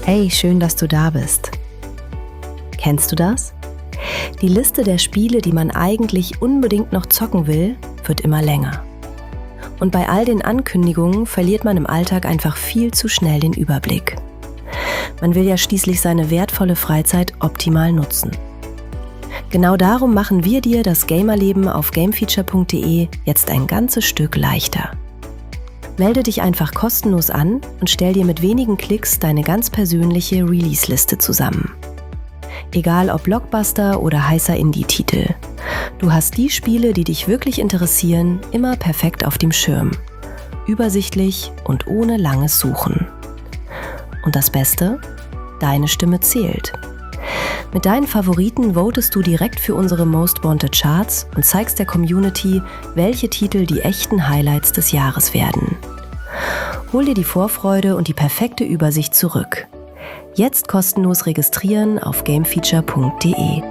Hey, schön, dass du da bist. Kennst du das? Die Liste der Spiele, die man eigentlich unbedingt noch zocken will, wird immer länger. Und bei all den Ankündigungen verliert man im Alltag einfach viel zu schnell den Überblick. Man will ja schließlich seine wertvolle Freizeit optimal nutzen. Genau darum machen wir dir das Gamerleben auf gamefeature.de jetzt ein ganzes Stück leichter. Melde dich einfach kostenlos an und stell dir mit wenigen Klicks deine ganz persönliche Release-Liste zusammen. Egal ob Blockbuster oder heißer Indie-Titel. Du hast die Spiele, die dich wirklich interessieren, immer perfekt auf dem Schirm. Übersichtlich und ohne langes Suchen. Und das Beste? Deine Stimme zählt. Mit deinen Favoriten votest du direkt für unsere Most Wanted Charts und zeigst der Community, welche Titel die echten Highlights des Jahres werden. Hol dir die Vorfreude und die perfekte Übersicht zurück. Jetzt kostenlos registrieren auf gamefeature.de.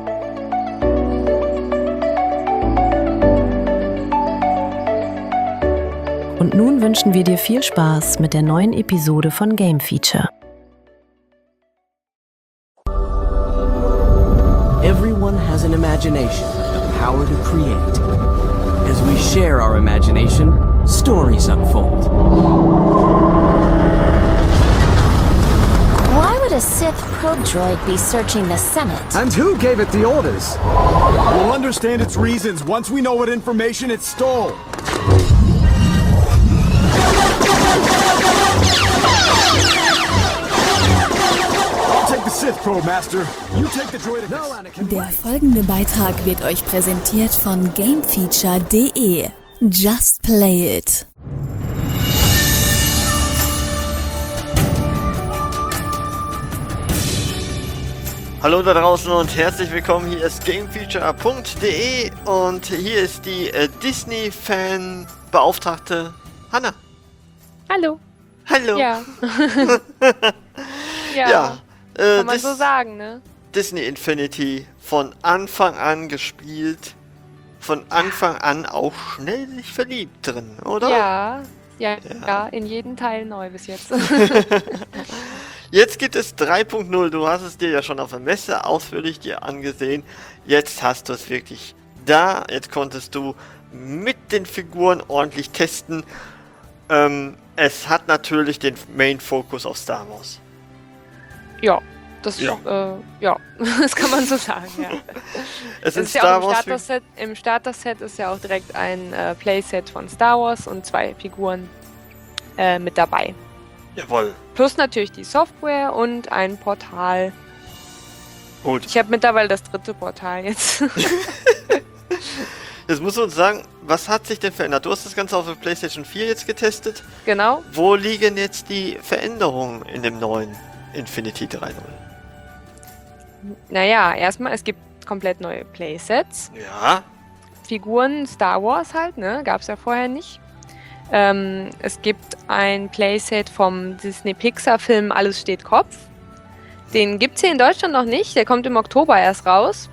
Und nun wünschen wir dir viel Spaß mit der neuen Episode von Game Feature. Everyone has an imagination, the power to create. As we share our imagination, stories unfold. Why would a Sith probe droid be searching the Senate? And who gave it the orders? We'll understand its reasons once we know what information it stole. Take the Sith probe, Master. You take the droid. No, Anakin. Der folgende Beitrag wird euch präsentiert von gamefeature.de. Just play it. Hallo da draußen und herzlich willkommen, hier ist gamefeature.de und hier ist die Disney-Fan-Beauftragte Hanna. Hallo. Hallo. Ja. Ja. Kann man so sagen, ne? Disney Infinity von Anfang an gespielt, von Anfang an auch schnell sich verliebt drin, oder? Ja, in jedem Teil neu bis jetzt. Jetzt gibt es 3.0, du hast es dir ja schon auf der Messe ausführlich dir angesehen, jetzt hast du es wirklich da, jetzt konntest du mit den Figuren ordentlich testen. Es hat natürlich den Main-Fokus auf Star Wars. Ja, das kann man so sagen, ja. Es ist Star ja auch Wars im Starter-Set ist ja auch direkt ein Playset von Star Wars und 2 Figuren mit dabei. Jawohl. Plus natürlich die Software und ein Portal. Gut. Ich habe mittlerweile das 3. Portal jetzt. Jetzt musst du uns sagen, was hat sich denn verändert? Du hast das Ganze auf der PlayStation 4 jetzt getestet. Genau. Wo liegen jetzt die Veränderungen in dem neuen Infinity 3.0? Naja, erstmal, es gibt komplett neue Playsets. Ja. Figuren Star Wars halt, ne? Gab's ja vorher nicht. Es gibt ein Playset vom Disney-Pixar-Film Alles steht Kopf. Den gibt's hier in Deutschland noch nicht. Der kommt im Oktober erst raus.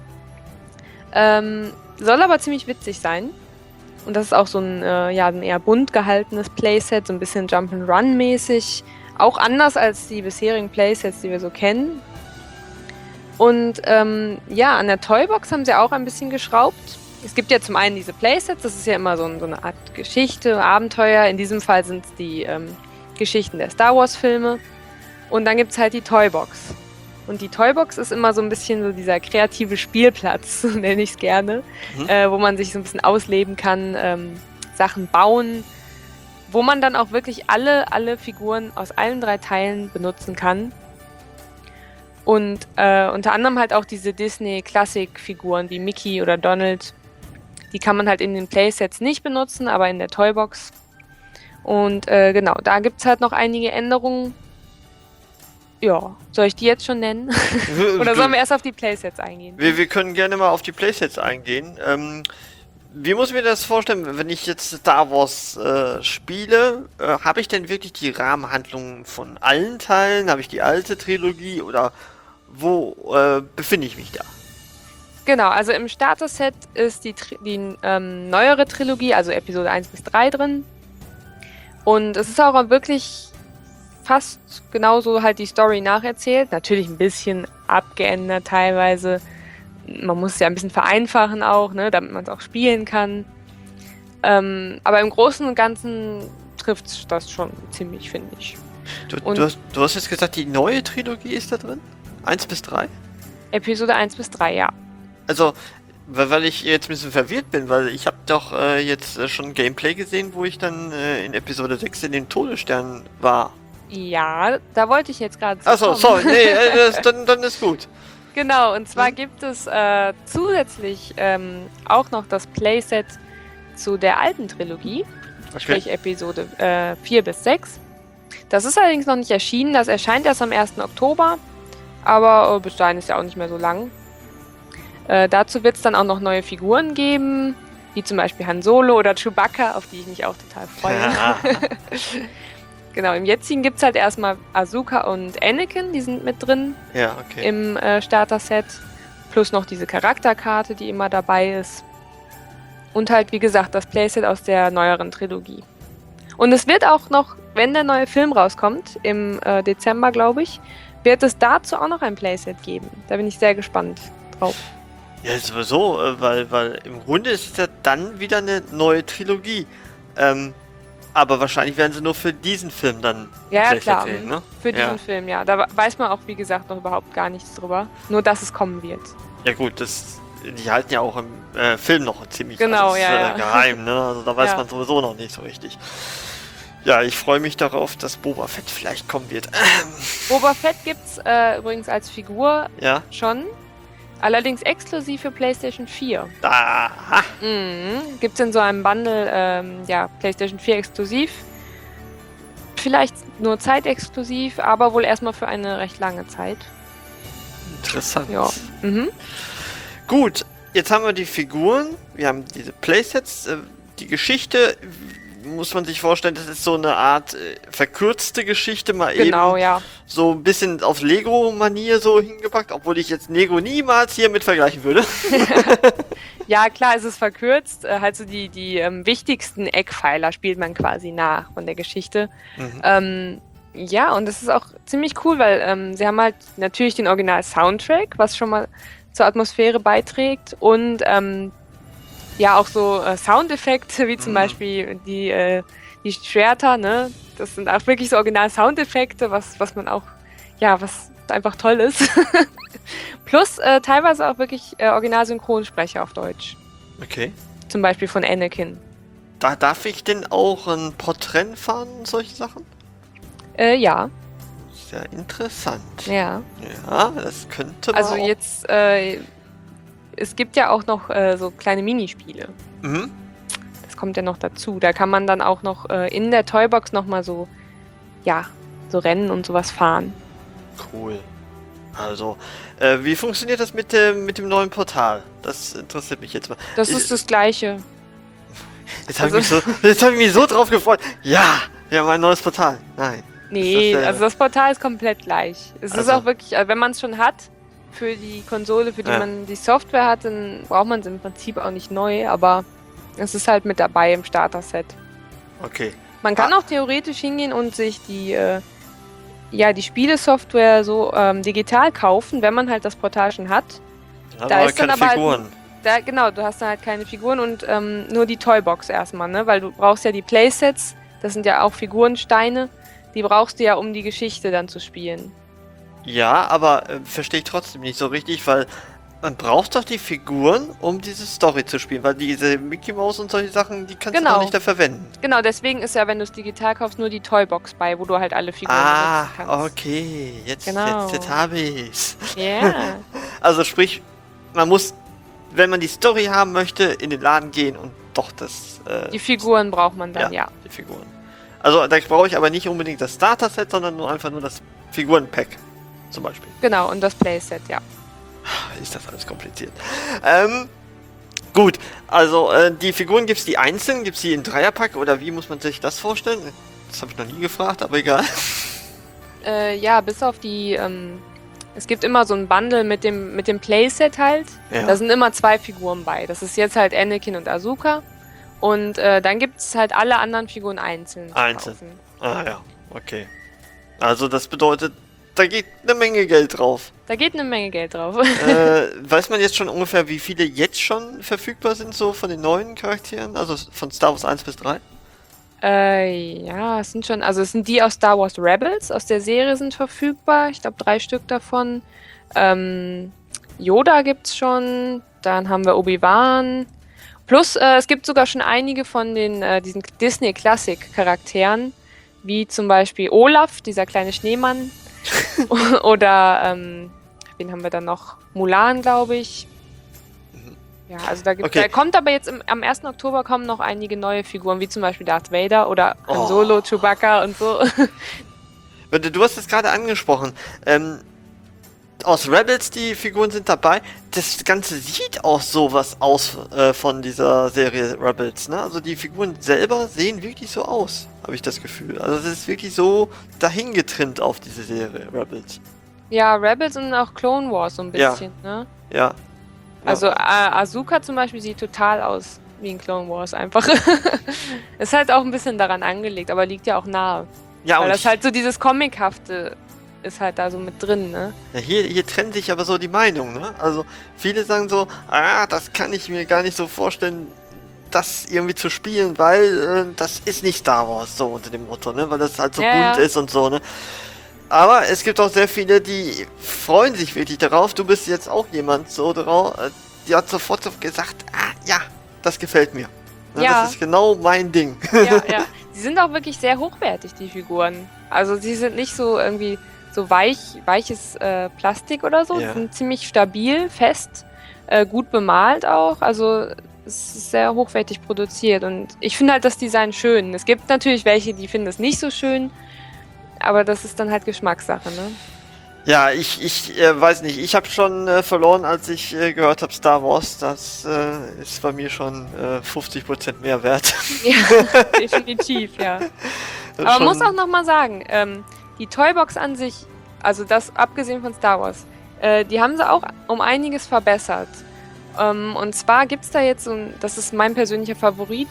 Soll aber ziemlich witzig sein. Und das ist auch so ein eher bunt gehaltenes Playset, so ein bisschen Jump'n'Run-mäßig. Auch anders als die bisherigen Playsets, die wir so kennen. Und an der Toybox haben sie auch ein bisschen geschraubt. Es gibt ja zum einen diese Playsets, das ist ja immer so eine Art Geschichte, Abenteuer. In diesem Fall sind es die Geschichten der Star Wars Filme. Und dann gibt es halt die Toybox. Und die Toybox ist immer so ein bisschen so dieser kreative Spielplatz, nenne ich es gerne, wo man sich so ein bisschen ausleben kann, Sachen bauen, wo man dann auch wirklich alle Figuren aus allen 3 Teilen benutzen kann. Und unter anderem halt auch diese Disney-Klassik-Figuren wie Mickey oder Donald. Die kann man halt in den Playsets nicht benutzen, aber in der Toybox. Und genau, da gibt es halt noch einige Änderungen. Ja, soll ich die jetzt schon nennen? Oder sollen wir erst auf die Playsets eingehen? Wir können gerne mal auf die Playsets eingehen. Wie muss ich mir das vorstellen, wenn ich jetzt Star Wars spiele? Habe ich denn wirklich die Rahmenhandlung von allen Teilen? Habe ich die alte Trilogie oder wo befinde ich mich da? Genau, also im Starter-Set ist die neuere Trilogie, also Episode 1 bis 3 drin. Und es ist auch wirklich fast genauso halt die Story nacherzählt. Natürlich ein bisschen abgeändert teilweise. Man muss es ja ein bisschen vereinfachen auch, ne, damit man es auch spielen kann. Aber im Großen und Ganzen trifft das schon ziemlich, finde ich. Du hast jetzt gesagt, die neue Trilogie ist da drin? 1 bis 3? Episode 1 bis 3, ja. Also, weil ich jetzt ein bisschen verwirrt bin, weil ich habe doch jetzt schon Gameplay gesehen, wo ich dann in Episode 6 in den Todesstern war. Ja, da wollte ich jetzt gerade Achso, sorry, nee, dann ist gut. Genau, und zwar gibt es zusätzlich auch noch das Playset zu der alten Trilogie, sprich Episode 4 bis 6. Das ist allerdings noch nicht erschienen, das erscheint erst am 1. Oktober, aber bis dahin ist ja auch nicht mehr so lang. Dazu wird es dann auch noch neue Figuren geben, wie zum Beispiel Han Solo oder Chewbacca, auf die ich mich auch total freue. Genau, im jetzigen gibt es halt erstmal Ahsoka und Anakin, die sind mit drin im Starter-Set. Plus noch diese Charakterkarte, die immer dabei ist. Und halt, wie gesagt, das Playset aus der neueren Trilogie. Und es wird auch noch, wenn der neue Film rauskommt, im Dezember, glaube ich, wird es dazu auch noch ein Playset geben. Da bin ich sehr gespannt drauf. Ja, sowieso, weil im Grunde ist es ja dann wieder eine neue Trilogie. Aber wahrscheinlich werden sie nur für diesen Film dann klar, erzählen, ne? Für diesen Film, ja. Da weiß man auch, wie gesagt, noch überhaupt gar nichts drüber. Nur, dass es kommen wird. Ja gut, die halten ja auch im Film noch ziemlich geheim, ne? Also da weiß man sowieso noch nicht so richtig. Ja, ich freue mich darauf, dass Boba Fett vielleicht kommen wird. Boba Fett gibt's übrigens als Figur schon. Allerdings exklusiv für PlayStation 4. Aha. Gibt's in so einem Bundle, PlayStation 4 exklusiv. Vielleicht nur zeitexklusiv, aber wohl erstmal für eine recht lange Zeit. Interessant. Ja. Gut, jetzt haben wir die Figuren, wir haben diese Playsets, die Geschichte, muss man sich vorstellen, das ist so eine Art verkürzte Geschichte, mal genau, eben so ein bisschen auf Lego-Manier so hingepackt, obwohl ich jetzt Lego niemals hiermit vergleichen würde. Ja, klar, es ist verkürzt, halt so die wichtigsten Eckpfeiler spielt man quasi nach von der Geschichte. Ja, und das ist auch ziemlich cool, weil sie haben halt natürlich den Original-Soundtrack, was schon mal zur Atmosphäre beiträgt und auch so Soundeffekte, wie zum Beispiel die Schwerter, ne? Das sind auch wirklich so Original-Soundeffekte, was man auch, was einfach toll ist. Plus teilweise auch wirklich Original-Synchronsprecher auf Deutsch. Okay. Zum Beispiel von Anakin. Darf ich denn auch ein Podrennen fahren und solche Sachen? Ja. Sehr interessant. Ja. Ja, das könnte man Also jetzt, es gibt ja auch noch so kleine Minispiele. Das kommt ja noch dazu. Da kann man dann auch noch in der Toybox nochmal so Rennen und sowas fahren. Cool. Also, wie funktioniert das mit dem neuen Portal? Das interessiert mich jetzt mal. Das ist das Gleiche. Jetzt habe ich mich so drauf gefreut. Ja, wir haben ein neues Portal. Nein. Nee, also das Portal ist komplett gleich. Es ist auch wirklich, wenn man es schon hat, für die Konsole, für die man die Software hat, dann braucht man es im Prinzip auch nicht neu, aber es ist halt mit dabei im Starter-Set. Okay. Man kann auch theoretisch hingehen und sich die Spielesoftware so digital kaufen, wenn man halt das Portal schon hat. Da ist dann aber Figuren. Genau, du hast dann halt keine Figuren und nur die Toybox erstmal, ne? Weil du brauchst ja die Playsets, das sind ja auch Figurensteine, die brauchst du ja, um die Geschichte dann zu spielen. Ja, aber verstehe ich trotzdem nicht so richtig, weil man braucht doch die Figuren, um diese Story zu spielen, weil diese Mickey Mouse und solche Sachen, die kannst du doch nicht da verwenden. Genau, deswegen ist ja, wenn du es digital kaufst, nur die Toybox bei, wo du halt alle Figuren benutzen kannst. Okay, jetzt habe ich's. Ja. Yeah. Also sprich, man muss, wenn man die Story haben möchte, in den Laden gehen und doch das... die Figuren braucht man dann, ja. Die Figuren. Also da brauche ich aber nicht unbedingt das Starter-Set, sondern einfach nur das Figuren-Pack zum Beispiel. Genau, und das Playset, ja. Ist das alles kompliziert. Gut, also die Figuren gibt es die einzeln, gibt es die in Dreierpack oder wie muss man sich das vorstellen? Das habe ich noch nie gefragt, aber egal. Bis auf die, es gibt immer so ein Bundle mit dem Playset halt. Ja. Da sind immer 2 Figuren bei. Das ist jetzt halt Anakin und Ahsoka. Und dann gibt es halt alle anderen Figuren einzeln. Einzeln. Ah ja, okay. Also das bedeutet, da geht eine Menge Geld drauf. Da geht eine Menge Geld drauf. Weiß man jetzt schon ungefähr, wie viele jetzt schon verfügbar sind, so von den neuen Charakteren? Also von Star Wars 1 bis 3? Ja, es sind die aus Star Wars Rebels, aus der Serie sind verfügbar. Ich glaube 3 Stück davon. Yoda gibt's schon, dann haben wir Obi-Wan. Plus, es gibt sogar schon einige von diesen Disney-Klassik-Charakteren, wie zum Beispiel Olaf, dieser kleine Schneemann. Oder, wen haben wir dann noch? Mulan, glaube ich. Ja, also da kommt aber jetzt am 1. Oktober kommen noch einige neue Figuren, wie zum Beispiel Darth Vader oder Han Solo, Chewbacca und so. Du hast es gerade angesprochen. Aus Rebels, die Figuren sind dabei. Das Ganze sieht auch sowas aus von dieser Serie Rebels, ne? Also die Figuren selber sehen wirklich so aus, habe ich das Gefühl. Also es ist wirklich so dahin getrimmt auf diese Serie Rebels. Ja, Rebels und auch Clone Wars so ein bisschen, ne? Ja. Also Ahsoka zum Beispiel sieht total aus wie in Clone Wars einfach. Ist halt auch ein bisschen daran angelegt, aber liegt ja auch nahe. Ja, weil und das halt so dieses Comichafte ist halt da so mit drin, ne? Ja, hier trennen sich aber so die Meinungen, ne? Also viele sagen so, das kann ich mir gar nicht so vorstellen, das irgendwie zu spielen, weil das ist nicht Star Wars, so unter dem Motto, ne? Weil das halt so bunt ist und so, ne? Aber es gibt auch sehr viele, die freuen sich wirklich darauf. Du bist jetzt auch jemand so drauf, die hat sofort so gesagt, ja, das gefällt mir. Ja. Das ist genau mein Ding. Ja. Die sind auch wirklich sehr hochwertig, die Figuren. Also sie sind nicht so irgendwie so weiches Plastik oder so. Ja. Die sind ziemlich stabil, fest, gut bemalt auch. Also es ist sehr hochwertig produziert und ich finde halt das Design schön. Es gibt natürlich welche, die finden es nicht so schön. Aber das ist dann halt Geschmackssache, ne? Ja, ich weiß nicht. Ich habe schon verloren, als ich gehört habe Star Wars. Das ist bei mir schon 50% mehr wert. Ja, definitiv, ja. Aber man muss auch nochmal sagen, die Toybox an sich, also das abgesehen von Star Wars, die haben sie auch um einiges verbessert. Und zwar gibt es da jetzt das ist mein persönlicher Favorit,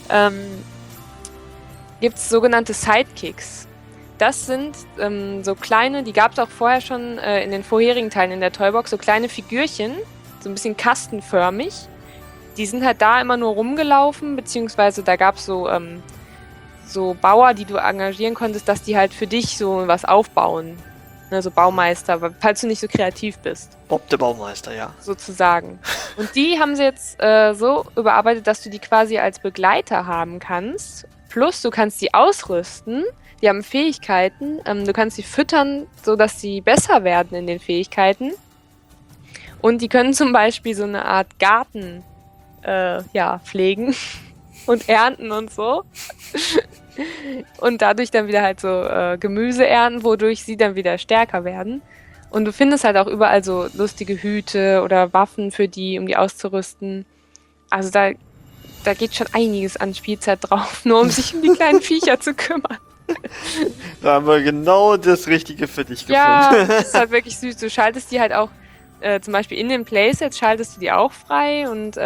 gibt es sogenannte Sidekicks. Das sind so kleine, die gab es auch vorher schon in den vorherigen Teilen in der Toybox, so kleine Figürchen, so ein bisschen kastenförmig. Die sind halt da immer nur rumgelaufen, beziehungsweise da gab es so Bauer, die du engagieren konntest, dass die halt für dich so was aufbauen. Ne, so Baumeister, falls du nicht so kreativ bist. Bob der Baumeister, ja. Sozusagen. Und die haben sie jetzt so überarbeitet, dass du die quasi als Begleiter haben kannst. Plus, du kannst die ausrüsten. Die haben Fähigkeiten. Du kannst sie füttern, sodass sie besser werden in den Fähigkeiten. Und die können zum Beispiel so eine Art Garten pflegen und ernten und so. Und dadurch dann wieder halt so Gemüse ernten, wodurch sie dann wieder stärker werden. Und du findest halt auch überall so lustige Hüte oder Waffen für die, um die auszurüsten. Also da geht schon einiges an Spielzeit drauf, nur um sich um die kleinen Viecher zu kümmern. Da haben wir genau das Richtige für dich gefunden. Ja, das ist halt wirklich süß. Du schaltest die halt auch, zum Beispiel in den Playsets schaltest du die auch frei und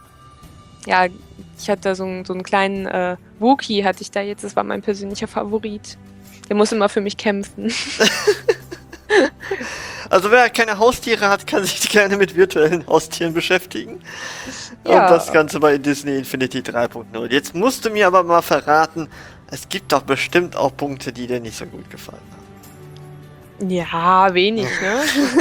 ich hatte so einen kleinen Wookie hatte ich da jetzt, das war mein persönlicher Favorit. Der muss immer für mich kämpfen. Also wer keine Haustiere hat, kann sich gerne mit virtuellen Haustieren beschäftigen. Ja. Und das Ganze bei Disney Infinity 3.0. Jetzt musst du mir aber mal verraten, es gibt doch bestimmt auch Punkte, die dir nicht so gut gefallen haben. Ja, wenig, ne?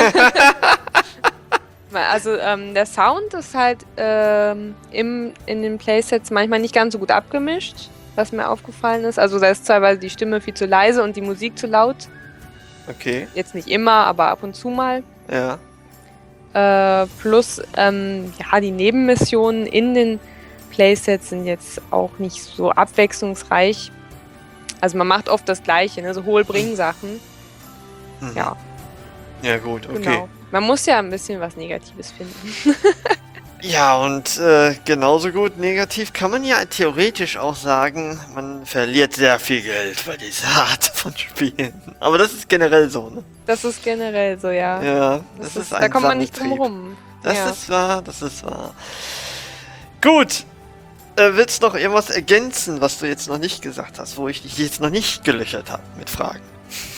Also der Sound ist halt in den Playsets manchmal nicht ganz so gut abgemischt, was mir aufgefallen ist. Also da ist teilweise die Stimme viel zu leise und die Musik zu laut. Okay. Jetzt nicht immer, aber ab und zu mal. Ja. Plus, die Nebenmissionen in den Playsets sind jetzt auch nicht so abwechslungsreich. Also man macht oft das Gleiche, ne? So Hohlbring-Sachen. Mhm. Ja. Ja gut, okay. Genau. Man muss ja ein bisschen was Negatives finden. Ja, und genauso gut negativ kann man ja theoretisch auch sagen, man verliert sehr viel Geld bei dieser Art von Spielen. Aber das ist generell so, ne? Das ist generell so, ja. Ja, das ist ein da kommt man nicht drum Sammeltrieb. rum. Das ist wahr. Gut. Willst du noch irgendwas ergänzen, was du jetzt noch nicht gesagt hast, wo ich dich jetzt noch nicht gelöchert habe mit Fragen?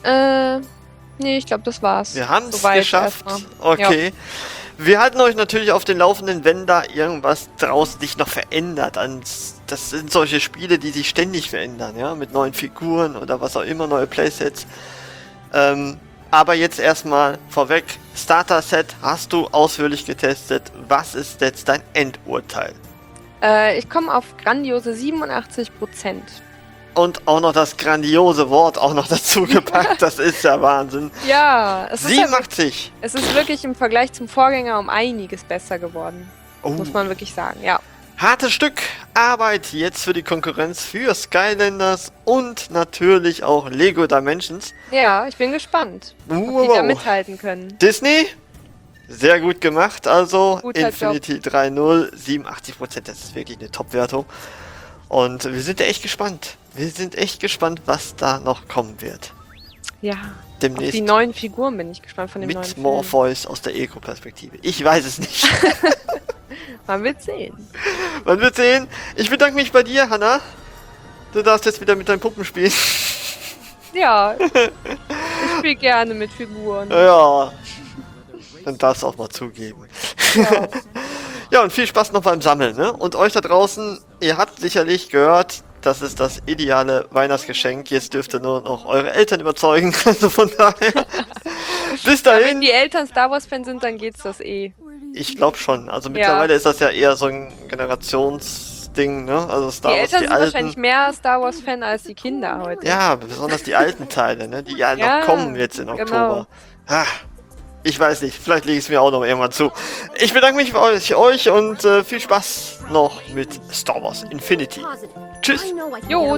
Nee, ich glaube, das war's. Wir haben es Soweit geschafft. erstmal. Okay. Wir halten euch natürlich auf den Laufenden, wenn da irgendwas draußen sich noch verändert. Das sind solche Spiele, die sich ständig verändern, ja, mit neuen Figuren oder was auch immer, neue Playsets. Aber jetzt erstmal vorweg, Starter-Set hast du ausführlich getestet. Was ist jetzt dein Endurteil? Ich komme auf grandiose 87%. Und auch noch das grandiose Wort auch noch dazu gepackt. Das ist ja Wahnsinn. Ja, es ist, 87. es ist wirklich im Vergleich zum Vorgänger um einiges besser geworden. Oh. Muss man wirklich sagen, ja. Hartes Stück Arbeit jetzt für die Konkurrenz für Skylanders und natürlich auch Lego Dimensions. Ja, ich bin gespannt, ob die Wow. da mithalten können. Disney, sehr gut gemacht. Also Guter Infinity 3.0, 87%. Das ist wirklich eine Top-Wertung. Und wir sind echt gespannt. Wir sind echt gespannt, was da noch kommen wird. Ja, auf Demnächst die neuen Figuren bin ich gespannt von dem neuen mit Film. Morpheus aus der Eco-Perspektive. Ich weiß es nicht. Man wird sehen. Man wird sehen. Ich bedanke mich bei dir, Hanna. Du darfst jetzt wieder mit deinen Puppen spielen. Ja, ich spiele gerne mit Figuren. Ja. Dann darfst du auch mal zugeben. Ja. Ja, und viel Spaß noch beim Sammeln, ne? Und euch da draußen, ihr habt sicherlich gehört, das ist das ideale Weihnachtsgeschenk. Jetzt dürft ihr nur noch eure Eltern überzeugen. Also von daher. Bis Wenn dahin. die Eltern Star Wars-Fans sind, dann geht's das eh. Ich glaube schon. Also mittlerweile ist das ja eher so ein Generationsding, ne? Also Star Die Wars, Eltern die sind alten. wahrscheinlich mehr Star Wars-Fan als die Kinder heute. Ja, besonders die alten Teile, ne? Die ja Ja, noch kommen jetzt in genau. Oktober. Ah, ich weiß nicht, vielleicht lege ich es mir auch noch irgendwann zu. Ich bedanke mich für euch und viel Spaß noch mit Star Wars Infinity. Tschüss. Jo,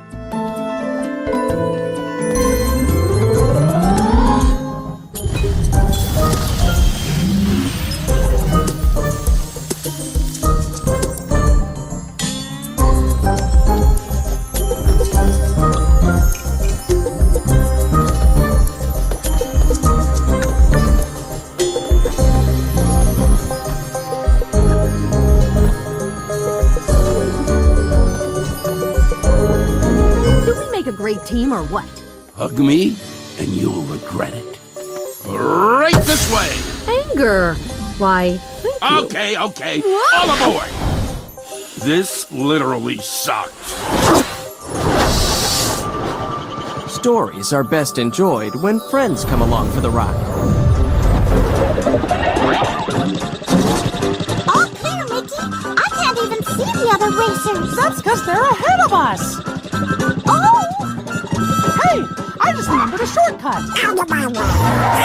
Do we make a great team or what? Hug me, and you'll regret it. Right this way! Anger. Why, thank you. Okay, all aboard! This literally sucks. Stories are best enjoyed when friends come along for the ride. All clear, Mickey. I can't even see the other racers. That's because they're ahead of us. Oh! Hey, I just remembered a shortcut.